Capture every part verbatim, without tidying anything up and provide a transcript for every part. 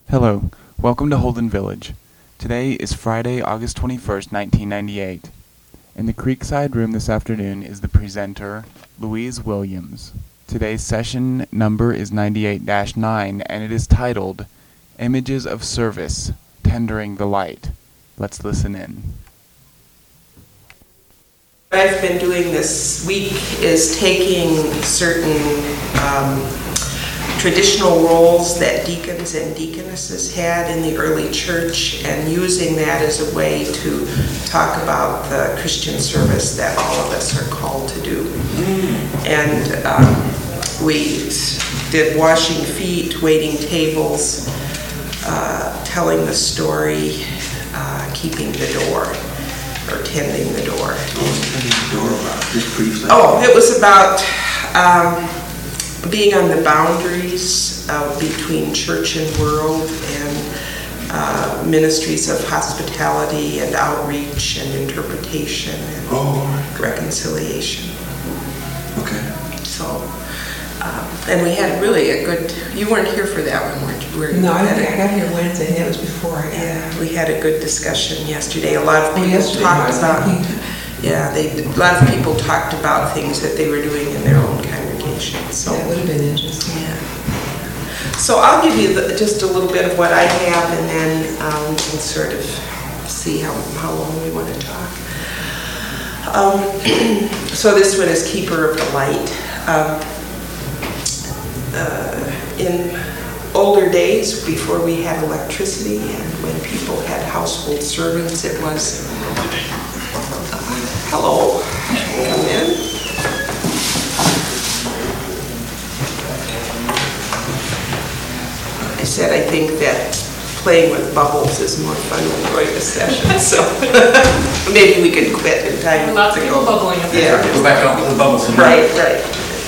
Hello, welcome to Holden Village. Today is Friday, August twenty-first, nineteen ninety-eight. In the Creekside room this afternoon is the presenter, Louise Williams. Today's session number is ninety-eight dash nine, and it is titled, Images of Service, Tendering the Light. Let's listen in. What I've been doing this week is taking certain um, traditional roles that deacons and deaconesses had in the early church and using that as a way to talk about the Christian service that all of us are called to do. And um, we did washing feet, waiting tables, uh, telling the story, uh, keeping the door, or tending the door. Oh, it was about um, being on the boundaries uh, between church and world, and uh, ministries of hospitality and outreach and interpretation and oh. reconciliation. Okay. So, um, and we had really a good, you weren't here for that one, weren't you? Were you no, I, I got here Wednesday, and it was before. Yeah. yeah, we had a good discussion yesterday. A lot of people oh, talked about, yeah, they, a lot of people talked about things that they were doing in their own congregation. So that would have been interesting. Yeah. So I'll give you the, just a little bit of what I have, and then um, we can sort of see how, how long we want to talk. Um, so this one is Keeper of the Light. Um, uh, in older days, before we had electricity and when people had household servants, it was, uh, hello, come in. I said I think that playing with bubbles is more fun than going to session, so maybe we could quit in time. Lots of people bubbling up there. Yeah. Go back out with the bubbles. Right, right.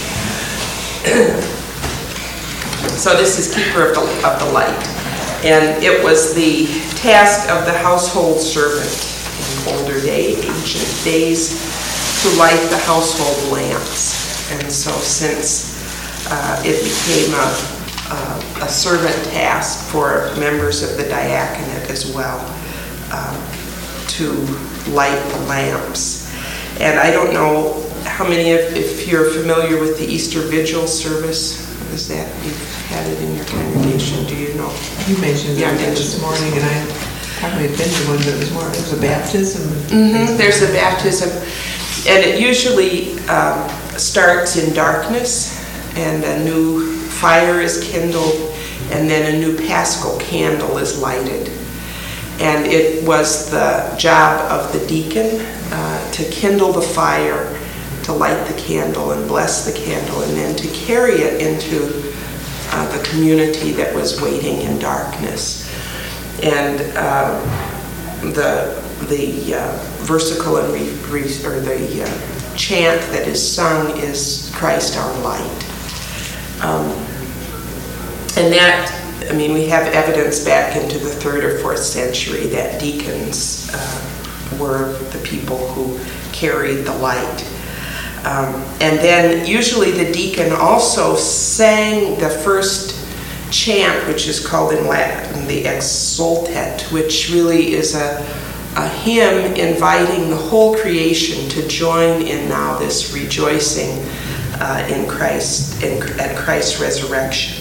So this is Keeper of the, of the Light, and it was the task of the household servant in older day, ancient days, to light the household lamps. And so since uh, it became a Uh, a servant task for members of the diaconate as well, um, to light the lamps. And I don't know how many of, if you're familiar with the Easter Vigil service, is that, you've had it in your congregation, do you know? You mentioned yeah, it this morning, and I probably had been to one, but it was more, it was a baptism. Mm-hmm. There's a baptism, and it usually um, starts in darkness, and a new fire is kindled, and then a new Paschal candle is lighted. And it was the job of the deacon uh, to kindle the fire, to light the candle and bless the candle, and then to carry it into uh, the community that was waiting in darkness. And uh, the the uh, versicle and re, re, or the uh, chant that is sung is Christ our light. Um, And that, I mean, we have evidence back into the third or fourth century that deacons uh, were the people who carried the light. Um, and then usually the deacon also sang the first chant, which is called in Latin the Exsultet, which really is a, a hymn inviting the whole creation to join in now this rejoicing uh, in Christ, in, at Christ's resurrection.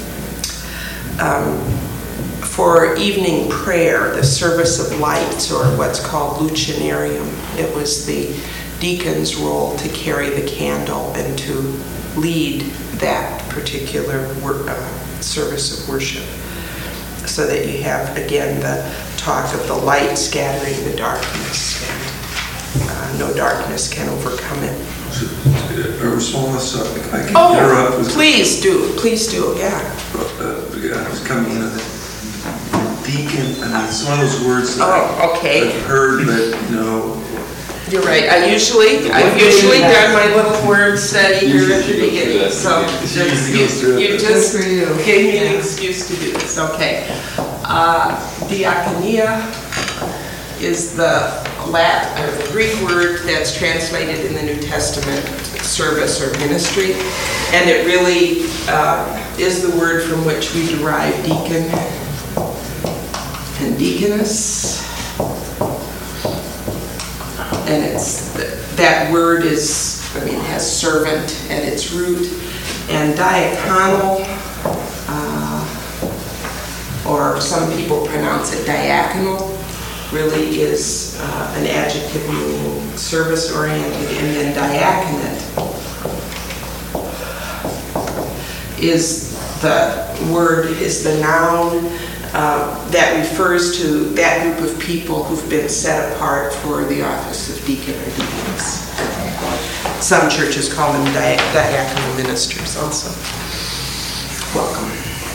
Um, for evening prayer, the service of lights, or what's called lucernarium, it was the deacon's role to carry the candle and to lead that particular wor- uh, service of worship, so that you have, again, the talk of the light scattering the darkness, and uh, no darkness can overcome it. A response, uh, I can Oh, interrupt. please do, please do, yeah. Uh, I was coming in, deacon, and it's one of those words that Oh, okay. I've heard, but, you know. You're right. I usually, I've usually done my little word study here at the beginning, so just, you, you just Good for you. gave me an Yeah. excuse to do this. Okay. Uh, diakonia is the Latin, or the Greek word that's translated in the New Testament, service or ministry, and it really uh, is the word from which we derive deacon. and deaconess. And it's, that word is, I mean, has servant at its root. And diaconal, uh, or some people pronounce it diaconal, really is uh, an adjective meaning service-oriented. And then diaconate is the word, is the noun uh, that refers to that group of people who've been set apart for the office of deacon or deaconess. Some churches call them di- diaconal ministers also. Welcome.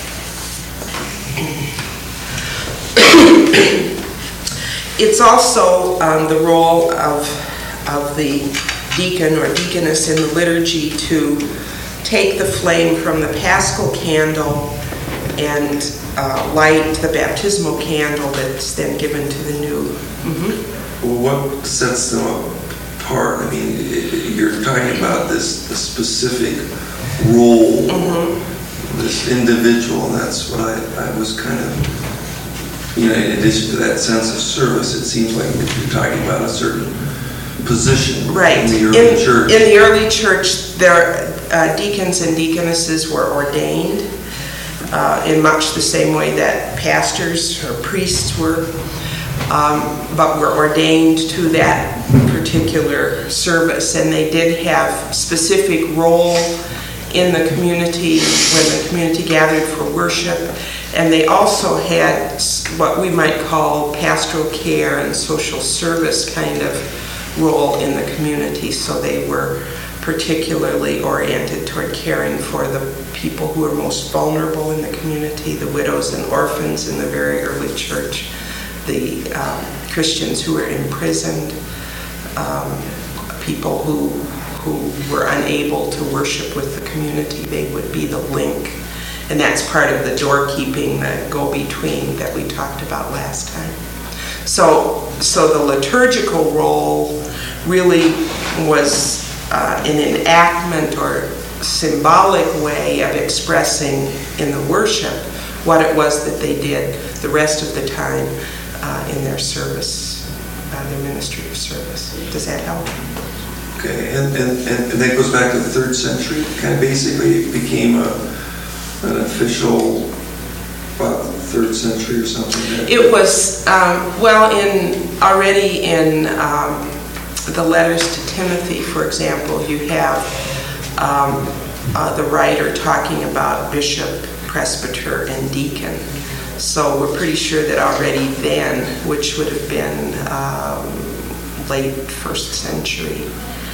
It's also um, the role of, of the deacon or deaconess in the liturgy to take the flame from the Paschal candle and uh, light the baptismal candle that's then given to the new. Mm-hmm. Well, what sets them apart? I mean, you're talking about this, this specific role, mm-hmm. this individual, and that's what I, I was kind of, you know, in addition to that sense of service, it seems like you're talking about a certain position right. in the early in, church. In the early church, there, uh, deacons and deaconesses were ordained uh, in much the same way that pastors or priests were, um, but were ordained to that particular service, and they did have specific role in the community when the community gathered for worship, and they also had what we might call pastoral care and social service kind of role in the community. So they were particularly oriented toward caring for the people who were most vulnerable in the community, the widows and orphans in the very early church, the um, Christians who were imprisoned, um, people who who were unable to worship with the community. They would be the link. And that's part of the doorkeeping, the go-between that we talked about last time. So, so the liturgical role really was uh, an enactment or symbolic way of expressing in the worship what it was that they did the rest of the time uh, in their service, uh, their ministry of service. Does that help? Okay, and, and, and that goes back to the third century. Kind of basically it became a, an official, about the third century or something. It was, um, well, in already in um, the letters to Timothy, for example, you have um, uh, the writer talking about bishop, presbyter, and deacon. So we're pretty sure that already then, which would have been um, late first century,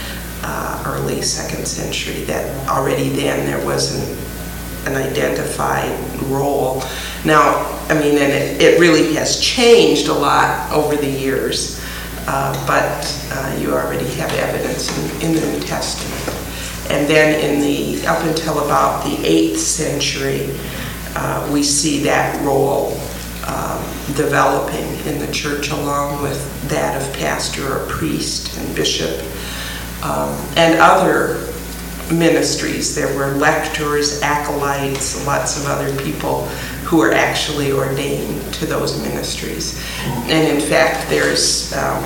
uh, early second century, that already then there was an, an identified role. Now, I mean, and it, it really has changed a lot over the years, uh, but uh, you already have evidence in, in the New Testament. And then in the, up until about the eighth century, uh, we see that role um, developing in the church along with that of pastor or priest and bishop um, and other ministries. There were lectors, acolytes, lots of other people who were actually ordained to those ministries. And in fact, there's um,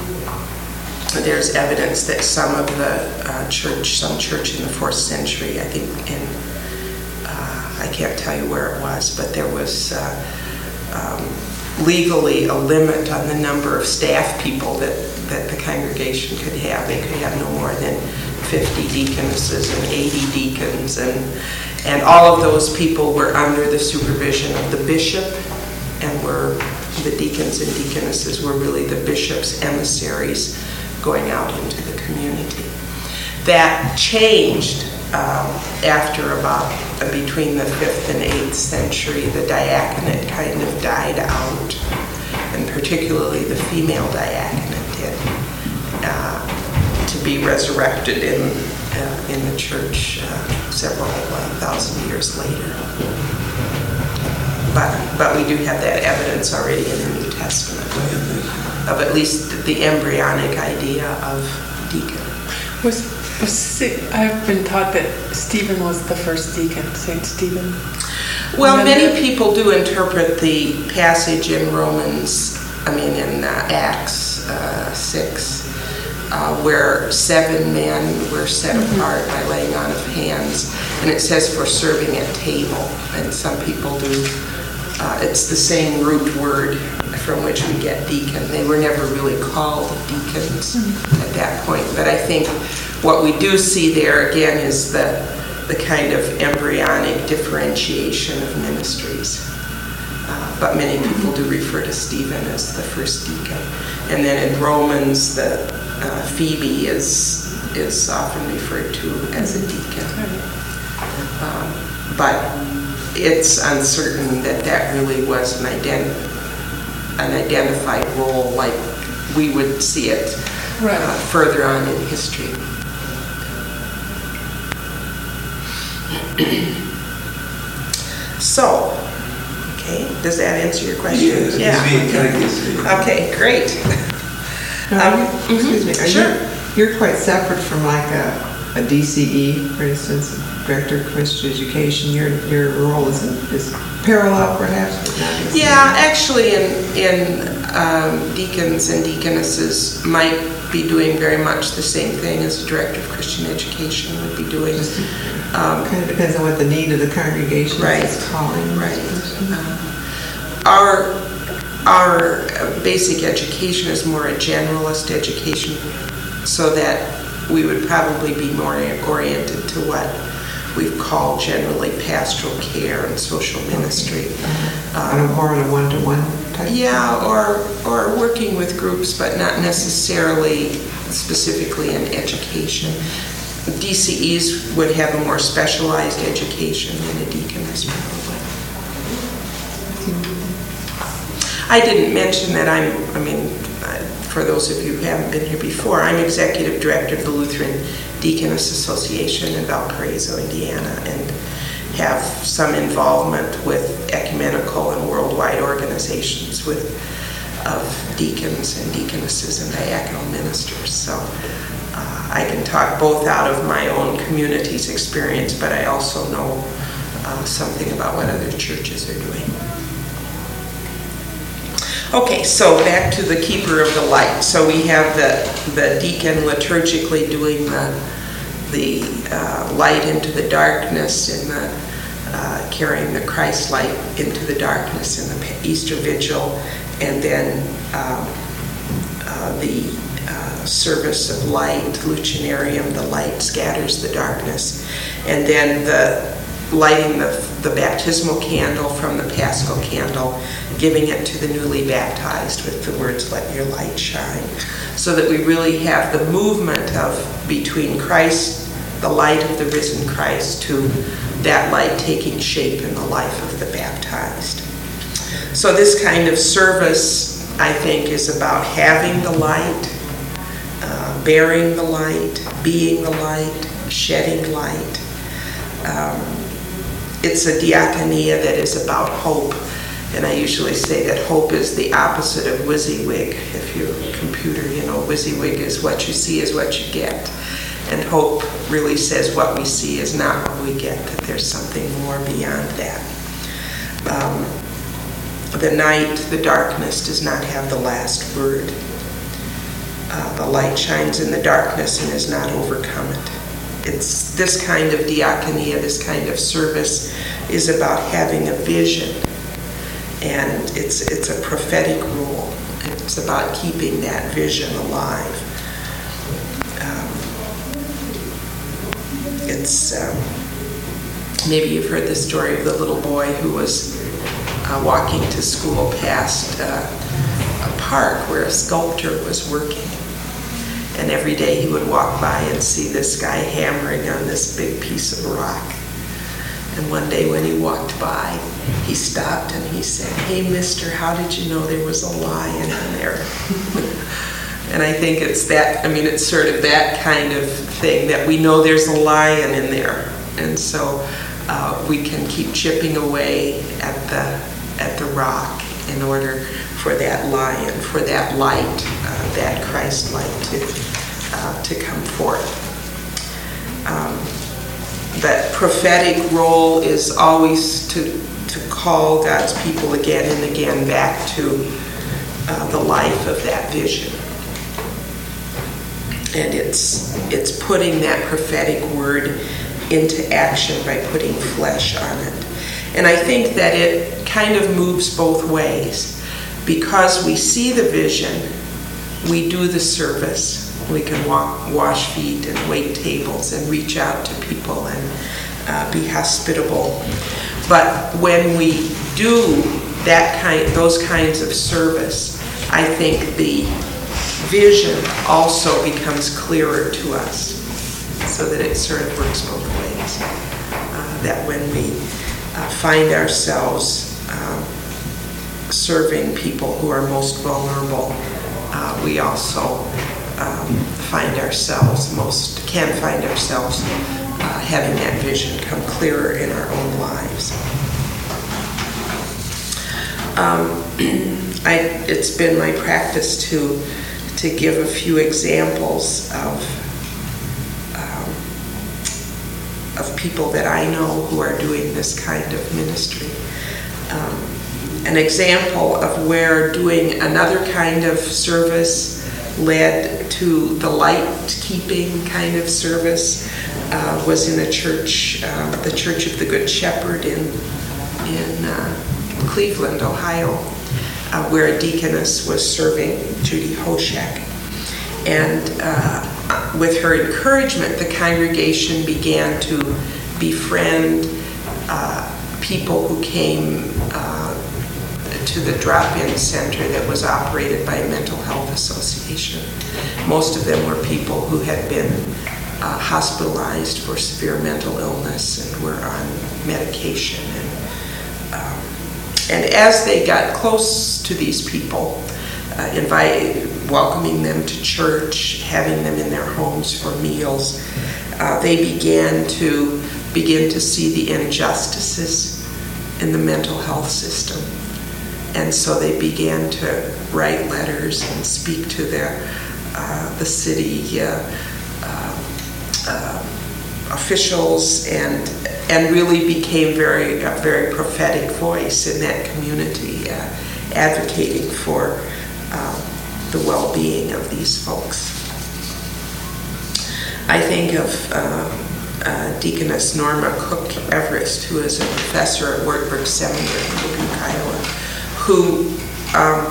there's evidence that some of the uh, church, some church in the fourth century, I think in, uh, I can't tell you where it was, but there was uh, um, legally a limit on the number of staff people that, that the congregation could have. They could have no more than fifty deaconesses and eighty deacons, and and all of those people were under the supervision of the bishop, and were the deacons and deaconesses were really the bishop's emissaries going out into the community. That changed um, after about uh, between the fifth and eighth century. The diaconate kind of died out, and particularly the female diaconate did. Uh, to be resurrected in uh, in the church uh, several uh, thousand years later. But but we do have that evidence already in the New Testament of at least the embryonic idea of deacon. Was, was I've been taught that Stephen was the first deacon, Saint Stephen. Well, And many then- people do interpret the passage in Romans, I mean in uh, Acts uh, six, uh, where seven men were set apart by laying on of hands, and it says for serving at table, and some people do, uh, it's the same root word from which we get deacon. They were never really called deacons at that point, but I think what we do see there again is the the kind of embryonic differentiation of ministries. Uh, but many people do refer to Stephen as the first deacon. And then in Romans, the uh, Phoebe is is often referred to as a deacon. Um, but it's uncertain that that really was an, ident- an identified role like we would see it Right. uh, further on in history. So, okay, does that answer your question? Yeah, it kind of gives me. Okay, great. Now, Um, are you- excuse me, are sure. you, you're quite separate from like a, a D C E, for instance, Director of Christian Education. Your your role is, is parallel, perhaps, but not the same. Yeah, actually, in in um, deacons and deaconesses might be doing very much the same thing as a director of Christian education would be doing. Just Um, kind of depends on what the need of the congregation Right, is calling. right. Um, Our our basic education is more a generalist education, so that we would probably be more oriented to what we've called generally pastoral care and social ministry. On a more on a one-to-one type? Yeah, or or working with groups, but not necessarily specifically in education. D C Es would have a more specialized education than a deaconess probably. I didn't mention that I'm, I mean, uh, for those of you who haven't been here before, I'm executive director of the Lutheran Deaconess Association in Valparaiso, Indiana, and have some involvement with ecumenical and worldwide organizations with of deacons and deaconesses and diaconal ministers. So uh, I can talk both out of my own community's experience, but I also know uh, something about what other churches are doing. Okay, so back to the keeper of the light. So we have the, the deacon liturgically doing the, the uh, light into the darkness and the, uh, carrying the Christ light into the darkness in the Easter Vigil, and then um, uh, the uh, service of light, Lucinarium, the light scatters the darkness, and then the lighting the, the baptismal candle from the Paschal candle, giving it to the newly baptized with the words, "Let your light shine," so that we really have the movement of between Christ, the light of the risen Christ, to that light taking shape in the life of the baptized. So this kind of service, I think, is about having the light, uh, bearing the light, being the light, shedding light. Um, It's a diaconia that is about hope, and I usually say that hope is the opposite of WYSIWYG. If you're a computer, you know, WYSIWYG is what you see is what you get, and hope really says what we see is not what we get, that there's something more beyond that. Um, the night, the darkness does not have the last word. Uh, the light shines in the darkness and has not overcome it. It's this kind of diaconia, this kind of service is about having a vision, and it's it's a prophetic role. It's about keeping that vision alive. Um, it's um, maybe you've heard the story of the little boy who was uh, walking to school past uh, a park where a sculptor was working. And every day he would walk by and see this guy hammering on this big piece of rock. And one day when he walked by, he stopped and he said, "Hey, mister, how did you know there was a lion in there?" And I think it's that, I mean, it's sort of that kind of thing, that we know there's a lion in there. And so uh, we can keep chipping away at the, at the rock in order for that lion, for that light, uh, that Christ light to uh, to come forth. Um, that prophetic role is always to, to call God's people again and again back to uh, the life of that vision. And it's, it's putting that prophetic word into action by putting flesh on it. And I think that it kind of moves both ways. Because we see the vision, we do the service. We can walk, wash feet and wait tables and reach out to people and uh, be hospitable. But when we do that kind, those kinds of service, I think the vision also becomes clearer to us, so that it sort of works both ways. Uh, that when we uh, find ourselves um, serving people who are most vulnerable, uh, we also um, find ourselves most can find ourselves uh, having that vision come clearer in our own lives. Um, I, it's been my practice to to give a few examples of um, of people that I know who are doing this kind of ministry. Um, an example of where doing another kind of service led to the light-keeping kind of service uh, was in a church, uh, the Church of the Good Shepherd in in uh, Cleveland, Ohio, uh, where a deaconess was serving, Judy Hoshek. And uh, with her encouragement, the congregation began to befriend uh, people who came uh, to the drop-in center that was operated by a mental health association. Most of them were people who had been uh, hospitalized for severe mental illness and were on medication. And, um, and as they got close to these people, uh, invite, welcoming them to church, having them in their homes for meals, uh, they began to begin to see the injustices in the mental health system. And so they began to write letters and speak to their, uh, the city uh, uh, uh, officials, and and really became very a very prophetic voice in that community, uh, advocating for uh, the well-being of these folks. I think of uh, uh, Deaconess Norma Cook Everest, who is a professor at Wartburg Seminary in Dubuque, Iowa, who um,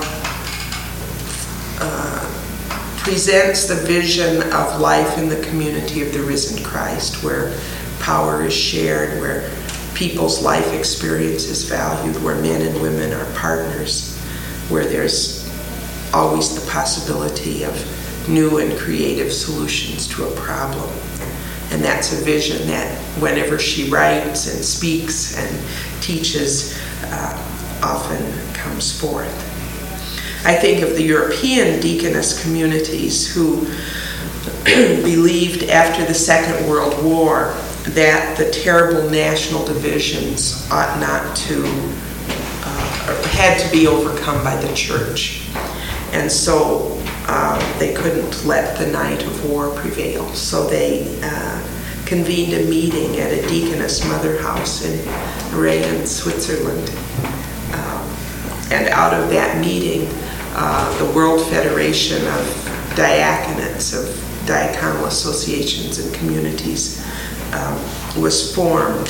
uh, presents the vision of life in the community of the risen Christ, where power is shared, where people's life experience is valued, where men and women are partners, where there's always the possibility of new and creative solutions to a problem. And that's a vision that whenever she writes and speaks and teaches, uh, often comes forth. I think of the European deaconess communities who believed after the Second World War that the terrible national divisions ought not to, uh, had to be overcome by the church. And so uh, they couldn't let the night of war prevail. So they uh, convened a meeting at a deaconess mother house in Rayen, Switzerland. Um, and out of that meeting, uh, the World Federation of Diaconates, of diaconal associations and communities, um, was formed.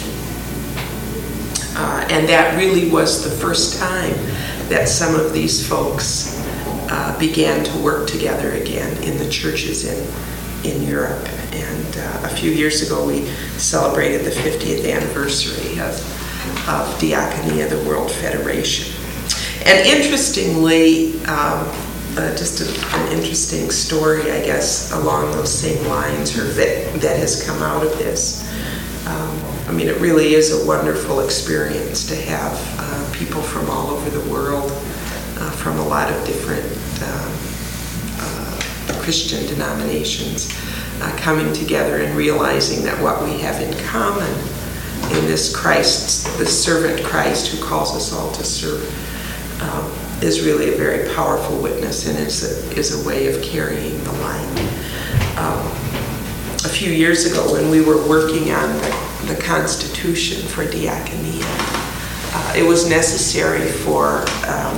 Uh, and that really was the first time that some of these folks uh, began to work together again in the churches in, in Europe. And uh, a few years ago, we celebrated the fiftieth anniversary of, of Diaconia, the World Federation. And interestingly, um, uh, just a, an interesting story, I guess, along those same lines, or that, that has come out of this. Um, I mean, it really is a wonderful experience to have uh, people from all over the world, uh, from a lot of different uh, uh, Christian denominations, uh, coming together and realizing that what we have in common in this Christ, this servant Christ who calls us all to serve, um, is really a very powerful witness, and is a, is a way of carrying the light. Um, a few years ago when we were working on the, the Constitution for Diaconia. Uh, it was necessary for um,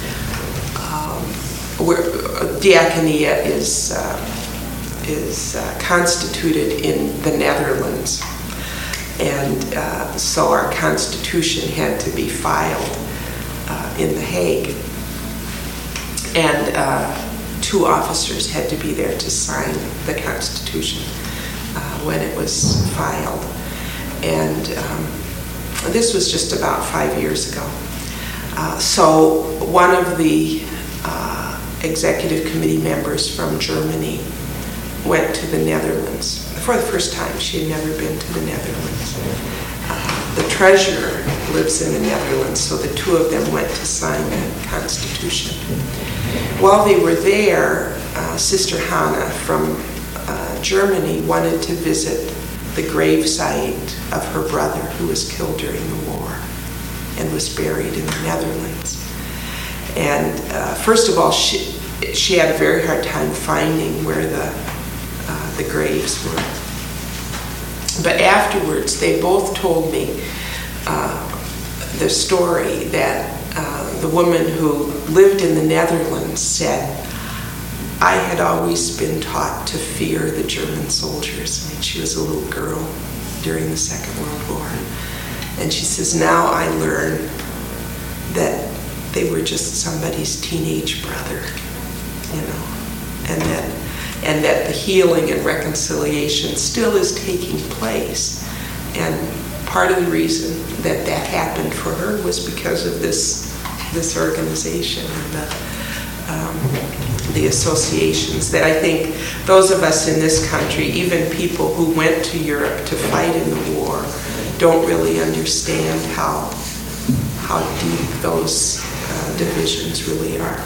um, where, uh, Diaconia is uh, is uh, constituted in the Netherlands, and uh, so our Constitution had to be filed uh, in The Hague, and uh, two officers had to be there to sign the Constitution uh, when it was filed, and um, this was just about five years ago. Uh, so one of the uh, executive committee members from Germany went to the Netherlands for the first time. She had never been to the Netherlands. Uh, the treasurer lives in the Netherlands, so the two of them went to sign the Constitution. While they were there, uh, Sister Hannah from uh, Germany wanted to visit the gravesite of her brother who was killed during the war and was buried in the Netherlands. And uh, first of all, she, she had a very hard time finding where the uh, the graves were. But afterwards, they both told me uh, the story that uh, the woman who lived in the Netherlands said, I had always been taught to fear the German soldiers. I mean, she was a little girl during the Second World War. And she says, now I learn that they were just somebody's teenage brother, you know, and that and that the healing and reconciliation still is taking place. And part of the reason that that happened for her was because of this this organization and the, um, the associations that I think those of us in this country, even people who went to Europe to fight in the war, don't really understand how, how deep those uh, divisions really are.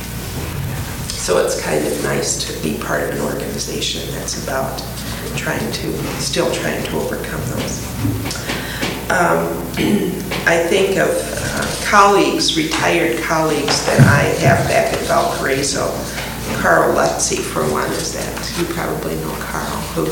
So it's kind of nice to be part of an organization that's about trying to, still trying to overcome those. Um, I think of uh, colleagues, retired colleagues that I have back at Valparaiso. Carl Lutze, for one, is that. You probably know Carl, who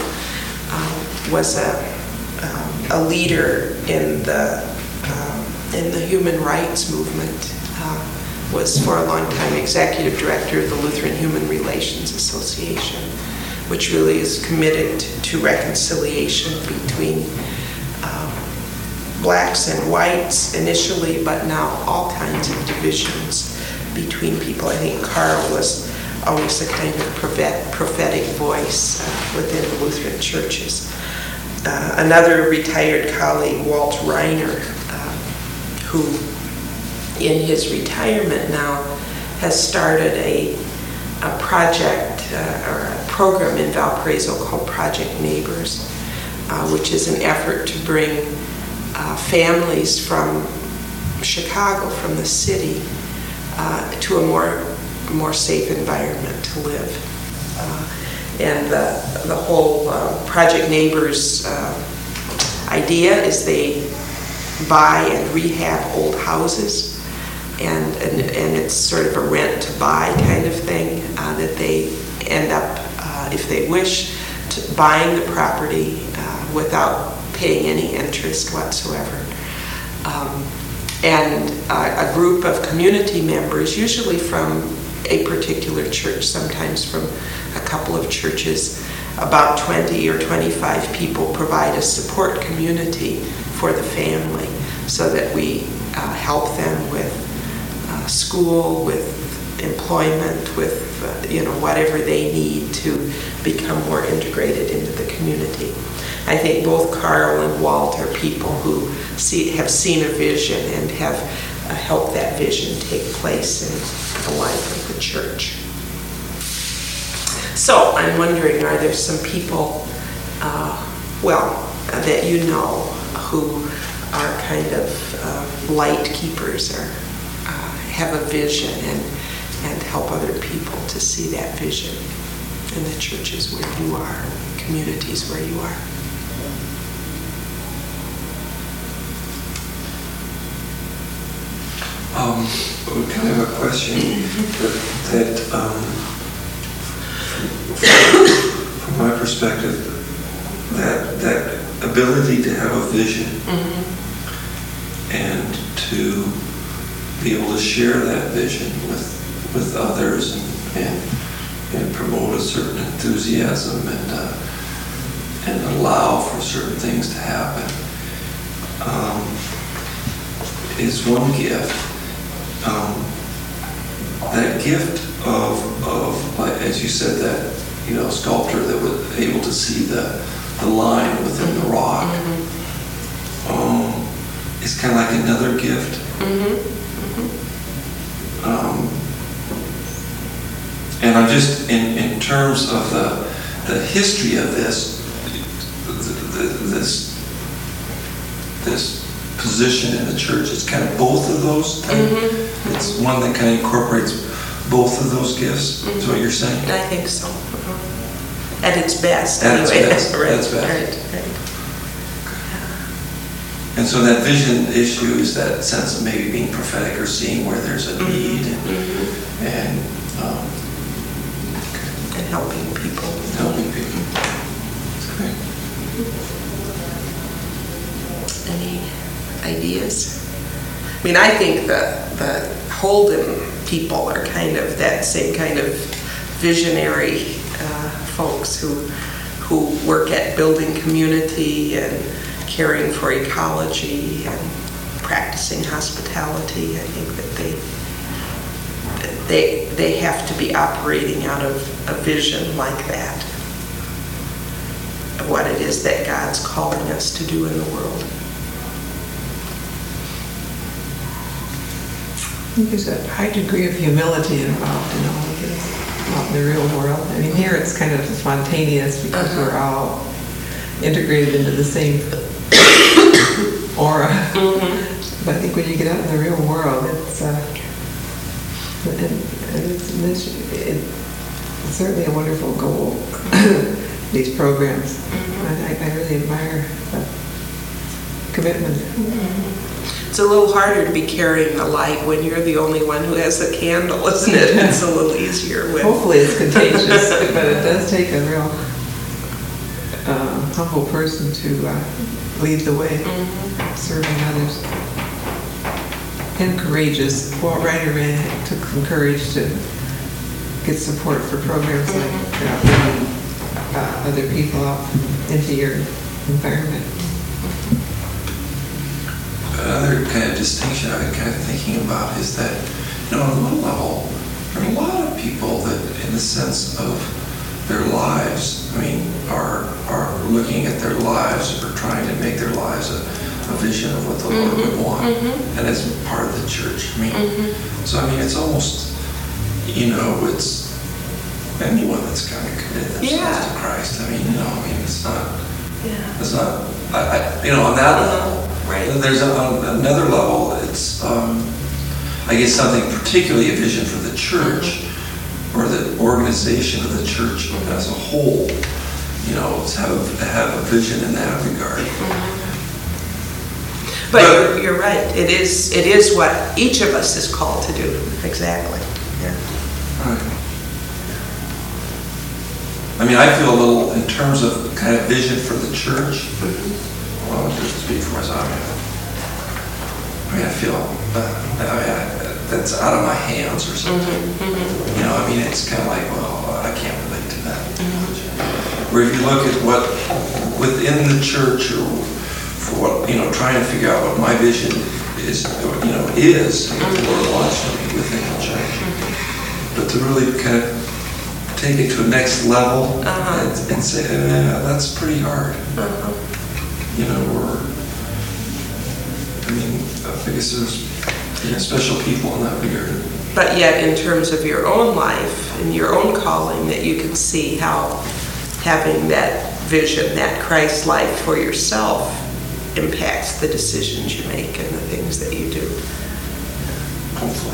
um, was a, um, a leader in the, um, in the human rights movement. Uh, was for a long time executive director of the Lutheran Human Relations Association, which really is committed to reconciliation between um, blacks and whites initially, but now all kinds of divisions between people. I think Carl was always a kind of prophetic voice uh, within the Lutheran churches. Uh, another retired colleague, Walt Reiner, uh, who in his retirement now has started a, a project uh, or a program in Valparaiso called Project Neighbors, uh, which is an effort to bring uh, families from Chicago, from the city, uh, to a more, more safe environment to live. Uh, and the, the whole uh, Project Neighbors uh, idea is they buy and rehab old houses. And, and and it's sort of a rent to buy kind of thing uh, that they end up, uh, if they wish, to buying the property uh, without paying any interest whatsoever. Um, and uh, a group of community members, usually from a particular church, sometimes from a couple of churches, about twenty or twenty-five people provide a support community for the family so that we uh, help them with Uh, school, with employment, with uh, you know, whatever they need to become more integrated into the community. I think both Carl and Walt are people who see, have seen a vision and have uh, helped that vision take place in the life of the church. So I'm wondering, are there some people, uh, well, that you know who are kind of uh, light keepers or have a vision and, and help other people to see that vision in the churches where you are, communities where you are. Um, kind of a question that, that um, from my perspective, that that ability to have a vision Mhm. and to be able to share that vision with with others and and, and promote a certain enthusiasm and uh, and allow for certain things to happen um, is one gift. Um, that gift of of like, as you said, that you know sculptor that was able to see the the line within the rock. Mhm. Um, it's kind of like another gift. Mhm. Um, and I'm just in, in terms of the the history of this the, the, this this position in the church. It's kind of both of those things. Mhm. It's one that kind of incorporates both of those gifts. Is what you're saying? I think so. Mhm. At its best, At its anyway. best, Right, at its best. right, right. And so that vision issue is that sense of maybe being prophetic or seeing where there's a need and, Mhm. and um, And helping people. helping people. Okay. Any ideas? I mean, I think the, the Holden people are kind of that same kind of visionary uh, folks who, who work at building community and caring for ecology and practicing hospitality. I think that they, they, they have to be operating out of a vision like that, of what it is that God's calling us to do in the world. I think there's a high degree of humility involved in all of this, out in the real world. I mean, here it's kind of spontaneous because Uh-huh. we're all integrated into the same aura. Mm-hmm. But I think when you get out in the real world, it's, uh, and, and it's, it's, it's certainly a wonderful goal, these programs. I, I really admire the commitment. It's a little harder to be carrying the light when you're the only one who has a candle, isn't it? It's a little easier when... Hopefully it's contagious, but it does take a real uh, humble person to uh, lead the way, Mhm. serving others. And courageous. Walt Ryder man took some courage to get support for programs like uh, bringing uh, other people out into your environment. Another kind of distinction I've been kind of thinking about is that, you know, on one level, there are a lot of people that, in the sense of their lives, I mean, are are looking at their lives or trying to make their lives a, a vision of what the Lord would want, and as part of the church. I mean, so I mean, it's almost, you know, it's anyone that's kind of committed themselves Yeah. to Christ. I mean, you know, I mean, it's not, Yeah. it's not, I, I, you know, on that level. Right. Then there's a, on another level, it's, um, I guess, something particularly a vision for the church or the organization of the church as a whole, you know, to have, to have a vision in that regard. But But- you're, you're right. It is, it is what each of us is called to do. Exactly. Yeah. Right. I mean, I feel a little, in terms of kind of vision for the church, well, I'll just speak for myself. I mean, I feel, uh, I mean, I, that's out of my hands or something. You know, I mean, it's kind of like, well, I can't relate to that. Where if you look at what, within the church, or for what, you know, trying to figure out what my vision is, you know, is, and what the Lord wants to be within the church. But to really kind of take it to a next level Uh-huh. and, and say, eh, that's pretty hard. Uh-huh. You know, or, I mean, I guess there's, you know, special people in that regard. But yet, in terms of your own life and your own calling, that you can see how having that vision, that Christ life for yourself, impacts the decisions you make and the things that you do. Hopefully.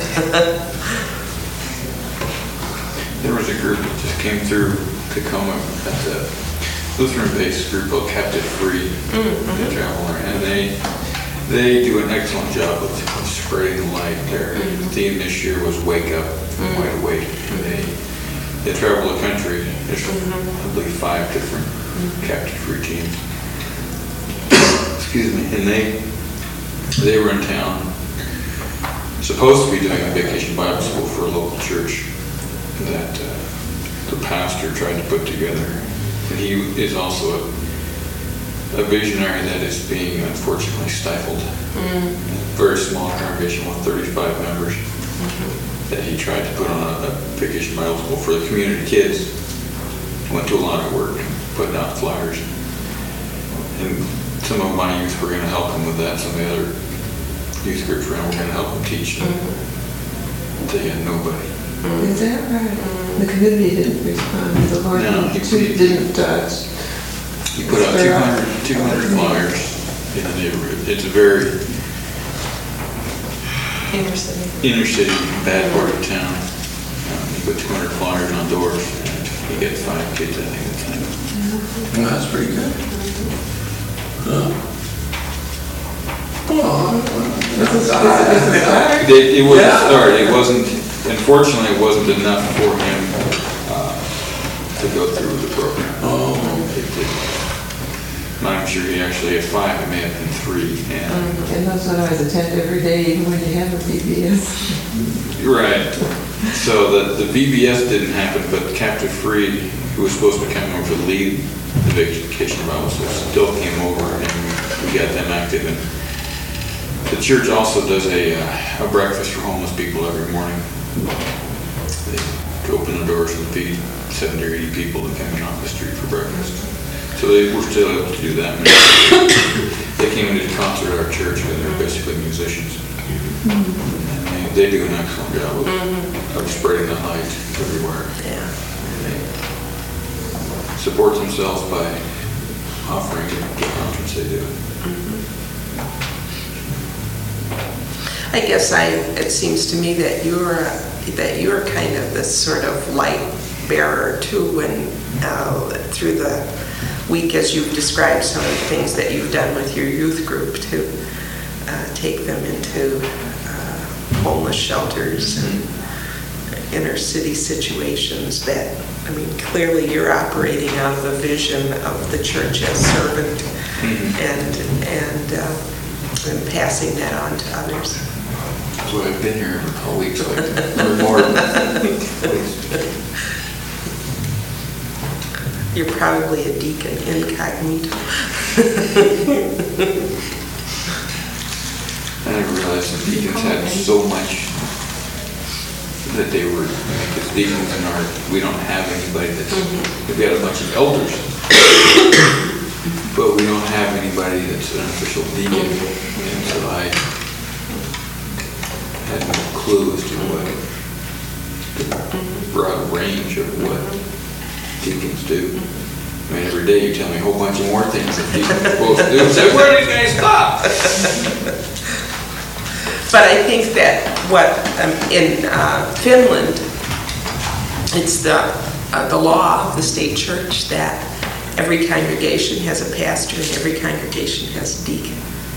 There was a group that just came through Tacoma, that's a Lutheran-based group called Captive Free. Mm-hmm. They travel around, and they they do an excellent job of, of spreading the light. Their Mm-hmm. theme this year was Wake Up, Mm-hmm. Wide Awake. And they they travel the country. There's, Mm-hmm. I believe, five different captive free teams. Excuse me. And they they were in town, supposed to be doing a vacation Bible school for a local church that uh, the pastor tried to put together. And he is also a a visionary that is being unfortunately stifled. Mm. Very small congregation with thirty-five members mm-hmm. that he tried to put on a, a vacation Bible school for the community kids. Went to a lot of work, putting out flyers. And some of my youth were going to help him with that. Some of the other youth groups were going to help him teach. Mm-hmm. They had nobody. Mm. Is that right? Mm. The community didn't respond. The Lord no, he, he, didn't uh, He put out two hundred, two hundred flyers in the neighborhood. It's a very inner city, inner city, bad part of town. Um, he put two hundred flyers on doors, and he gets five kids, I think, at the time. Well, that's pretty good. Huh? Oh, this is, this is a start. It, it was Yeah. a start. It wasn't, unfortunately, it wasn't enough for him uh, to go through the program. Oh. It didn't. I'm sure he actually had five, it may have been three. And, Um, and those don't always attend every day, even when you have a V B S. right. So the, the V B S didn't happen, but Captive Free, who was supposed to come over to lead the vacation Bible school, still came over and we got them active. And the church also does a, uh, a breakfast for homeless people every morning. They open the doors and feed seventy or eighty people that come in off the street for breakfast. So they were still able to do that. They came and did a concert at our church because they're basically musicians. And they, they do an excellent job of, mm-hmm. of spreading the light everywhere. Yeah. And they support themselves by offering the concerts they do. Mm-hmm. I guess I. It seems to me that you're that you're kind of this sort of light bearer too, and uh, through the week, as you've described some of the things that you've done with your youth group to uh, take them into uh, homeless shelters and inner city situations that, I mean, clearly you're operating out of the vision of the church as servant mm-hmm. and and, uh, and passing that on to others. So I've been here all week, so I can learn more. You're probably a deacon incognito. I didn't realize the deacons had so much that they were, because deacons in our, we don't have anybody that's, mm-hmm. we've got a bunch of elders, but we don't have anybody that's an official deacon. And so I had no clue as to what the broad range of what deacons do. I mean, every day you tell me a whole bunch of more things that deacons are supposed to do. And say, where do these guys stop? But I think that what um, in uh, Finland, it's the uh, the law of the state church that every congregation has a pastor and every congregation has a deacon.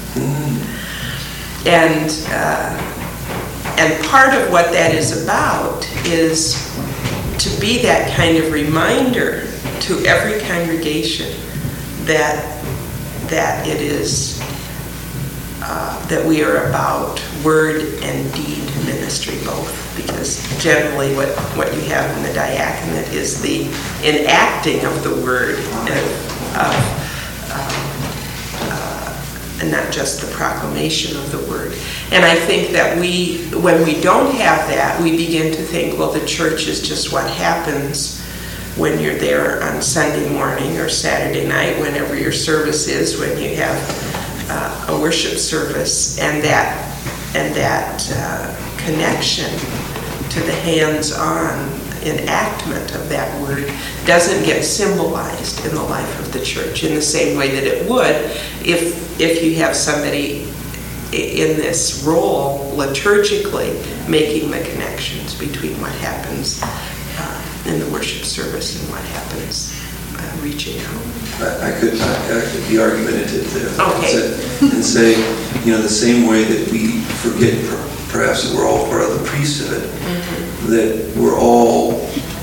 Mm. And uh, and part of what that is about is to be that kind of reminder to every congregation that that it is uh, that we are about word and deed ministry both, because generally what what you have in the diaconate is the enacting of the word and of uh, uh, and not just the proclamation of the word. And I think that we, when we don't have that, we begin to think, well, the church is just what happens when you're there on Sunday morning or Saturday night, whenever your service is, when you have uh, a worship service, and that and that uh, connection to the hands-on enactment of that word doesn't get symbolized in the life of the church in the same way that it would if if you have somebody in this role liturgically making the connections between what happens uh, in the worship service and what happens uh, reaching out. I, I could I, I could be argumentative there. Okay. And say, you know, the same way that we forget perhaps that we're all part of the priesthood, mm-hmm. that we're all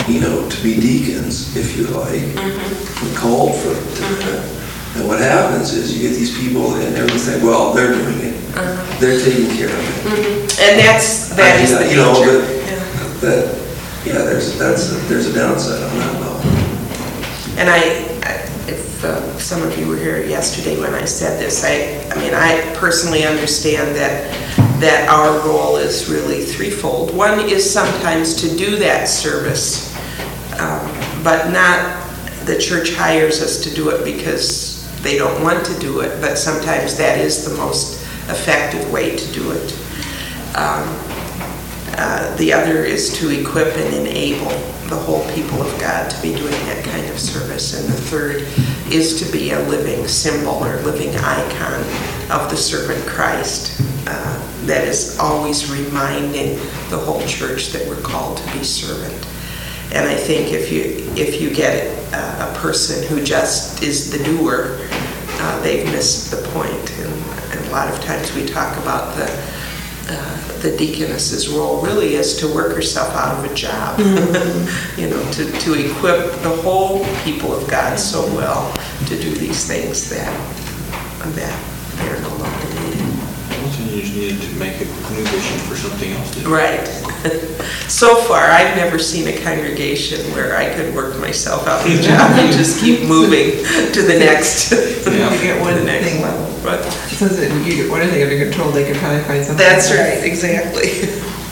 you know, to be deacons, if you like, and called for them to do that. And what happens is you get these people and everyone think, well, they're doing it. They're taking care of it. And that's, that I is mean, the you know, danger. but Yeah. that, yeah, there's, that's, a- there's a downside on that level. And I, I- if uh, some of you were here yesterday when I said this, I, I mean, I personally understand that, that our role is really threefold. One is sometimes to do that service, um, but not, the church hires us to do it because they don't want to do it, but sometimes that is the most effective way to do it. Um, uh, the other is to equip and enable the whole people of God to be doing that kind of service. And the third is to be a living symbol or living icon of the servant Christ uh, that is always reminding the whole church that we're called to be servant. And I think if you if you get a, a person who just is the doer, uh, they've missed the point. And, and a lot of times we talk about the uh, the deaconess's role really is to work herself out of a job, mm-hmm. you know, to, to equip the whole people of God so well to do these things that that they're no longer needed. Well, then you just needed to make a new vision for something else to do. Right. So far, I've never seen a congregation where I could work myself out of the job and just keep moving to the next, Yeah. You get one the next thing, level. But so that you get one thing under control, they can probably find something. that's else. right, exactly.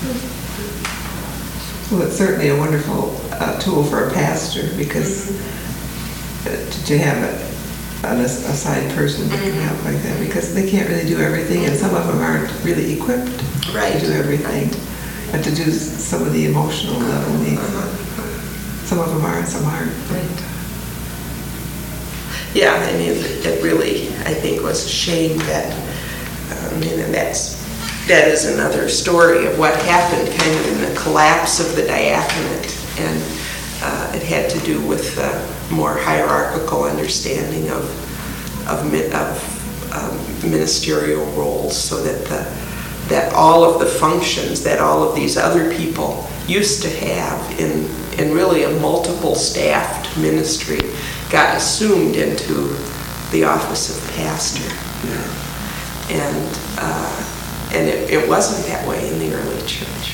Well, it's certainly a wonderful uh, tool for a pastor because uh, to to have a, an as- a side person that can help like that, because they can't really do everything, and some of them aren't really equipped Right. to do everything, and to do s- some of the emotional level needs. Some of them are, and some aren't. Right. Yeah, I mean, it really, I think, was a shame that, I mean, and that's, that is another story of what happened kind of in the collapse of the diaconate. And uh, it had to do with uh, more hierarchical understanding of, of, mi- of um, ministerial roles, so that the, that all of the functions that all of these other people used to have in, in really a multiple staffed ministry got assumed into the office of pastor. And uh, and it, it wasn't that way in the early church.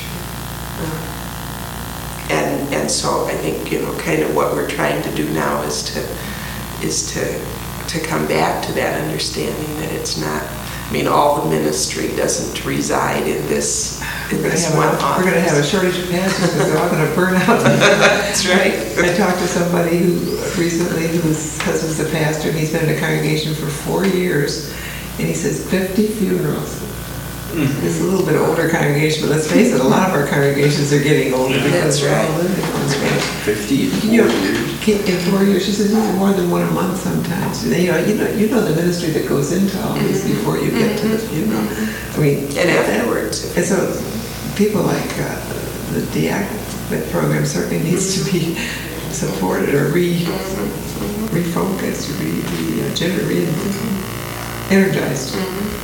Uh, and and so I think, you know, kind of what we're trying to do now is to is to to come back to that understanding that it's not, I mean, all the ministry doesn't reside in this in We're gonna this have one a- office. We're going to have a shortage of pastors because they're all going to burn out. That's right. I talked to somebody who recently, whose husband's a pastor, and he's been in a congregation for four years, and he says fifty funerals. It's a little bit older congregation, but let's face it, a lot of our congregations are getting older because That's we're all right. living longer. Fifty in four You know, years. can- in four years, she says, "No, more than one a month sometimes." You know, you know, you know the ministry that goes into all these before you get to the funeral. I mean, And afterwards. and so people like uh, the diaconate program certainly needs to be supported or re refocused, or re, re, uh, gener- re energized.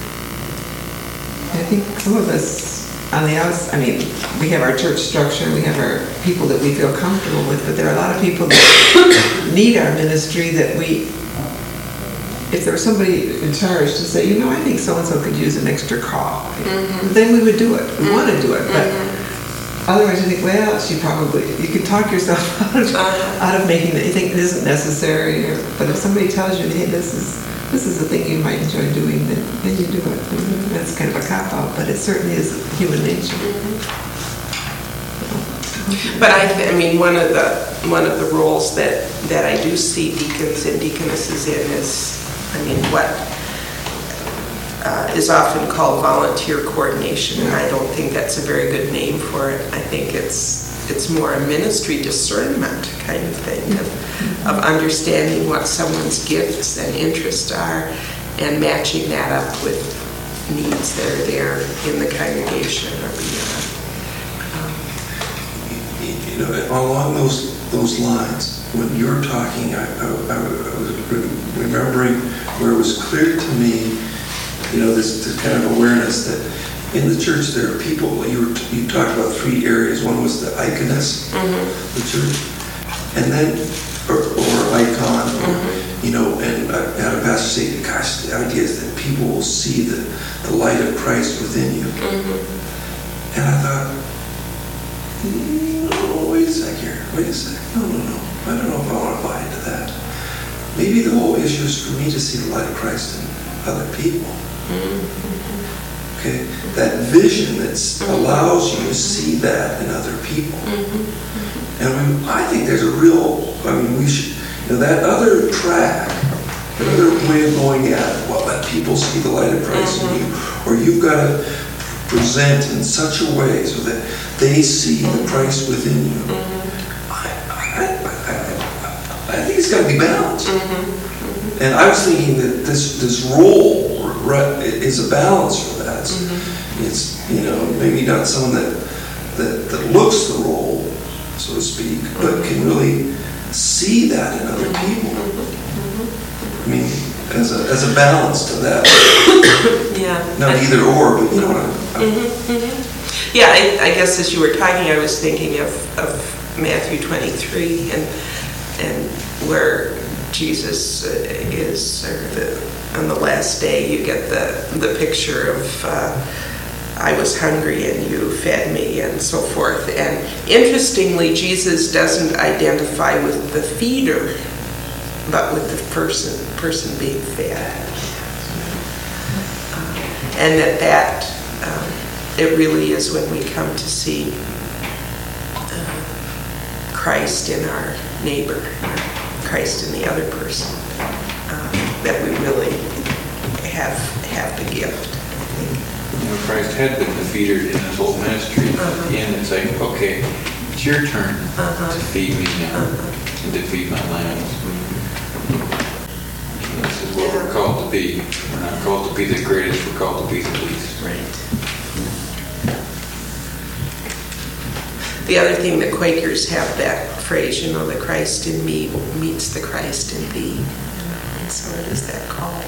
I think some of us on the outs, I mean, we have our church structure, we have our people that we feel comfortable with, but there are a lot of people that need our ministry that we, if there was somebody in charge to say, you know, I think so-and-so could use an extra call, then we would do it. We want to do it, but otherwise you think, well, she probably, you can talk yourself out of, out of making it, you think it isn't necessary, or, but if somebody tells you, hey, this is, this is the thing you might enjoy doing, then, then you do it. That's kind of a cop-out, but it certainly is human nature. But I, th- I mean, one of the one of the roles that, that I do see deacons and deaconesses in is, I mean, what uh, is often called volunteer coordination, and I don't think that's a very good name for it. I think it's it's more a ministry discernment kind of thing, of, of understanding what someone's gifts and interests are, and matching that up with needs that are there in the congregation or beyond. You know, along those those lines, when you were talking, I, I, I was remembering where it was clear to me, you know, this, this kind of awareness that in the church there are people, you were, you talked about three areas. One was the iconus, Mm-hmm. the church, and then, or, or icon, or, Mm-hmm. you know, and I had a pastor say, gosh, the idea is that people will see the, the light of Christ within you. Mm-hmm. And I thought, no, wait a sec here, wait a sec. No, no, no. I don't know if I want to buy into that. Maybe the whole issue is for me to see the light of Christ in other people. Okay? That vision that allows you to see that in other people. And we, I think there's a real, I mean, we should, you know, that other track, that other way of going at it, well, let people see the light of Christ in you, or you've got to present in such a way so that they see the Christ within you. I, I, I, I, I think it's got to be balanced. And I was thinking that this this role is a balance for that. It's, it's, you know, maybe not someone that, that that looks the role, so to speak, but can really see that in other people. I mean, as a as a balance to that. Yeah. Not either or, but you know what I mean. Mm-hmm, mm-hmm. Yeah, I, I guess as you were talking, I was thinking of, of Matthew twenty-three, and and where Jesus is, or the, on the last day, you get the the picture of uh, I was hungry and you fed me, and so forth. And interestingly, Jesus doesn't identify with the feeder, but with the person person being fed. Uh, and that that um, it really is when we come to see uh, Christ in our neighbor, Christ in the other person, uh, that we really have have the gift. You know, Christ had been the feeder in his whole ministry. Uh-huh. At the end, it's like, okay, it's your turn Uh-huh. to feed me now, Uh-huh. and to feed my lambs. And this is what we're called to be. We're not called to be the greatest, we're called to be the least. Right. The other thing, the Quakers have that phrase, you know, the Christ in me meets the Christ in thee. And so what is that called?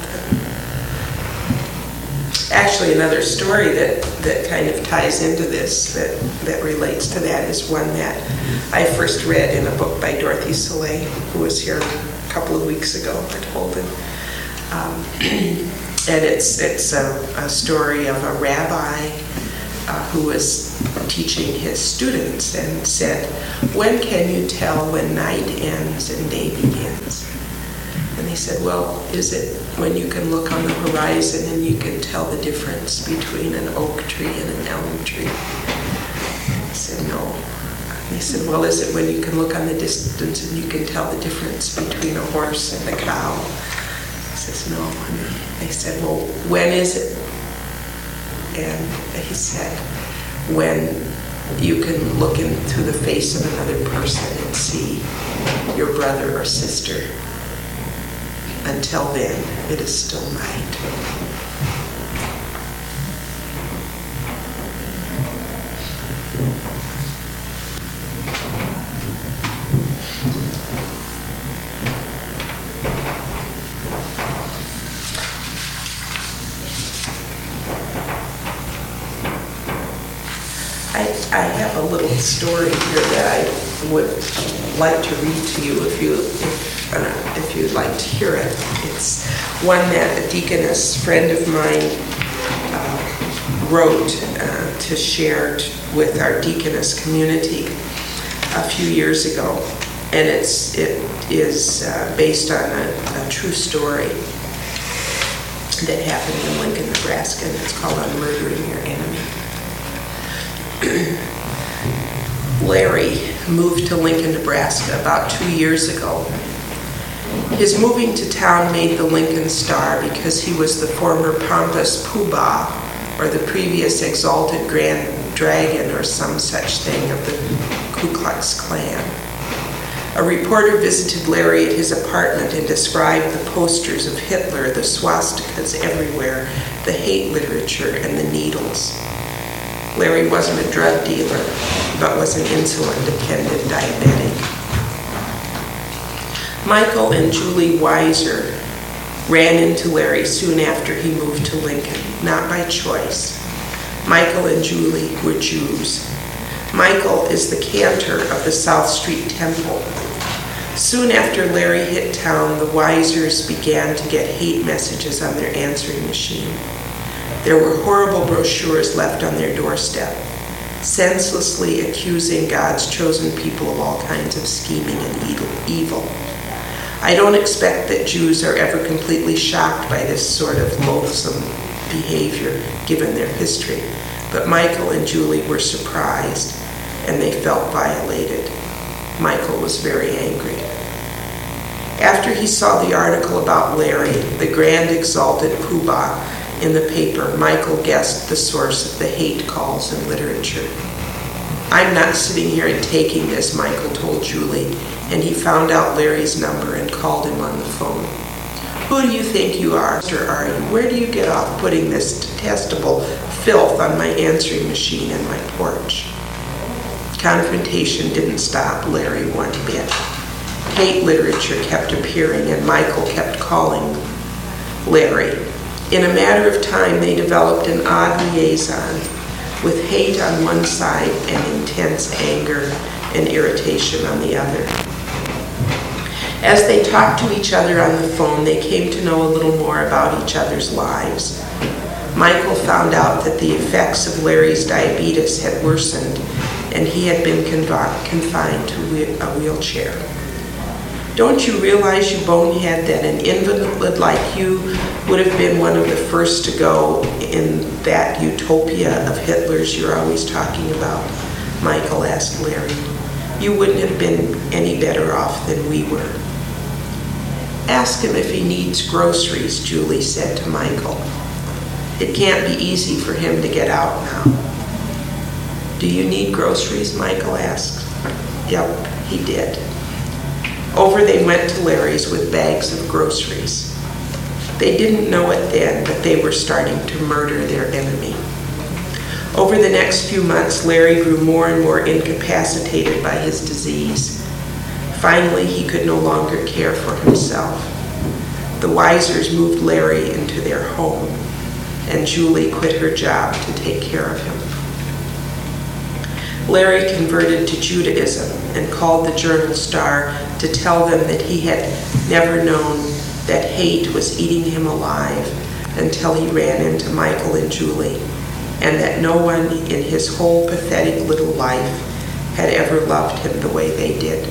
Actually, another story that, that kind of ties into this, that, that relates to that, is one that I first read in a book by Dorothy Soleil, who was here a couple of weeks ago at Holden. Um, and it's, it's a, a story of a rabbi uh, who was teaching his students and said, when can you tell when night ends and day begins? And they said, well, is it when you can look on the horizon and you can tell the difference between an oak tree and an elm tree? I said, no. And they said, well, is it when you can look on the distance and you can tell the difference between a horse and a cow? He says, no. And they said, well, when is it? And he said, when you can look into the face of another person and see your brother or sister. Until then, it is still night. I, I have a little story here that I would like to read to you if you if, uh, if you'd like to hear it. It's one that a deaconess friend of mine uh, wrote uh, to share t- with our deaconess community a few years ago, and it's it is uh, based on a, a true story that happened in Lincoln, Nebraska, and it's called "On Murdering Your Enemy." Larry moved to Lincoln, Nebraska about two years ago. His moving to town made the Lincoln Star because he was the former pompous poobah, or the previous exalted Grand Dragon, or some such thing, of the Ku Klux Klan. A reporter visited Larry at his apartment and described the posters of Hitler, the swastikas everywhere, the hate literature, and the needles. Larry wasn't a drug dealer, but was an insulin-dependent diabetic. Michael and Julie Weiser ran into Larry soon after he moved to Lincoln, not by choice. Michael and Julie were Jews. Michael is the cantor of the South Street Temple. Soon after Larry hit town, the Weisers began to get hate messages on their answering machine. There were horrible brochures left on their doorstep, senselessly accusing God's chosen people of all kinds of scheming and evil. I don't expect that Jews are ever completely shocked by this sort of loathsome behavior, given their history, but Michael and Julie were surprised, and they felt violated. Michael was very angry. After he saw the article about Larry, the grand exalted poobah, in the paper, Michael guessed the source of the hate calls in literature. I'm not sitting here and taking this, Michael told Julie, and he found out Larry's number and called him on the phone. Who do you think you are, Mister Are you? Where do you get off putting this detestable filth on my answering machine and my porch? Confrontation didn't stop Larry one bit. Hate literature kept appearing, and Michael kept calling Larry. In a matter of time, they developed an odd liaison, with hate on one side and intense anger and irritation on the other. As they talked to each other on the phone, they came to know a little more about each other's lives. Michael found out that the effects of Larry's diabetes had worsened, and he had been confi- confined to a wheelchair. Don't you realize, you bonehead, that an invalid like you would have been one of the first to go in that utopia of Hitler's you're always talking about? Michael asked Larry. You wouldn't have been any better off than we were. Ask him if he needs groceries, Julie said to Michael. It can't be easy for him to get out now. Do you need groceries? Michael asked. Yep, he did. Over they went to Larry's with bags of groceries. They didn't know it then, but they were starting to murder their enemy. Over the next few months, Larry grew more and more incapacitated by his disease. Finally, he could no longer care for himself. The Weisers moved Larry into their home, and Julie quit her job to take care of him. Larry converted to Judaism and called the Journal-Star to tell them that he had never known that hate was eating him alive until he ran into Michael and Julie, and that no one in his whole pathetic little life had ever loved him the way they did.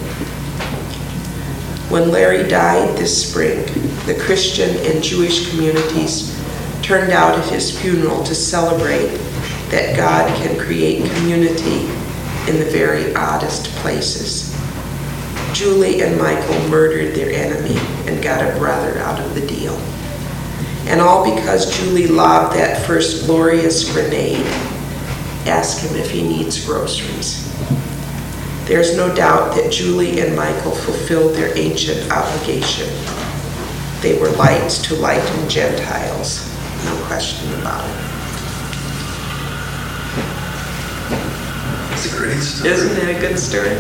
When Larry died this spring, the Christian and Jewish communities turned out at his funeral to celebrate that God can create community in the very oddest places. Julie and Michael murdered their enemy and got a brother out of the deal. And all because Julie lobbed that first glorious grenade. Ask him if he needs groceries. There's no doubt that Julie and Michael fulfilled their ancient obligation. They were lights to lighten Gentiles, no question about it. It's a great story. Isn't it a good story?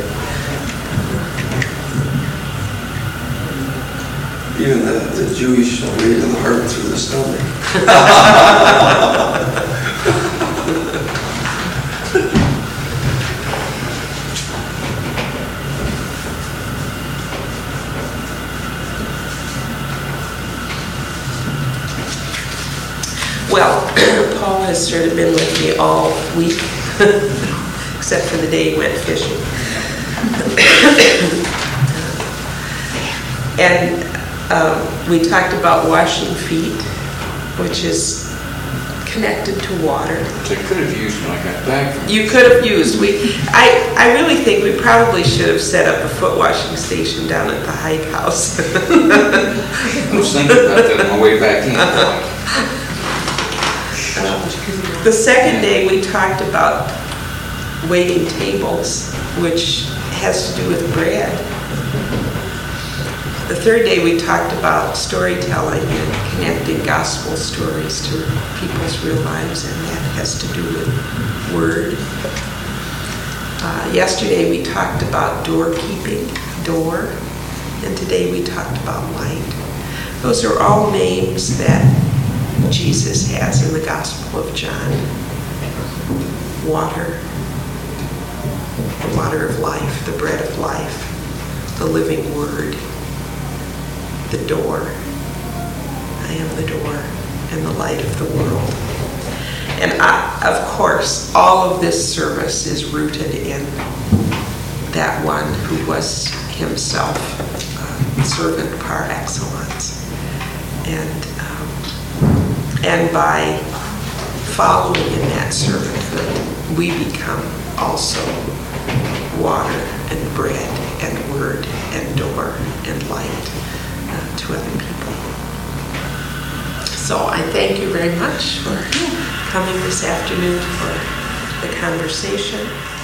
Even the, the Jewish way to the heart through the stomach. Well, Paul has sort of been with me all week, except for the day he went fishing. And um, we talked about washing feet, which is connected to water. Which I could have used when I got back from You could have used. We, I, I really think we probably should have set up a foot washing station down at the Hike House. I was thinking about that on my way back in. The second day we talked about waiting tables, which has to do with bread. The third day we talked about storytelling and connecting gospel stories to people's real lives, and that has to do with word. Uh, yesterday we talked about doorkeeping, door, and today we talked about light. Those are all names that Jesus has in the Gospel of John. water, the water of life, the bread of life, the living word, the door. I am the door and the light of the world. And I, of course, all of this service is rooted in that one who was himself uh, servant par excellence. And, um, and by following in that servanthood, we become also water and bread and word and door and light uh, to other people. So I thank you very much for coming this afternoon for the conversation.